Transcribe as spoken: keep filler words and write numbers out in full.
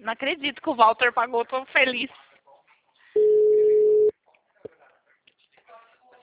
Não acredito que o Walter pagou, tô feliz.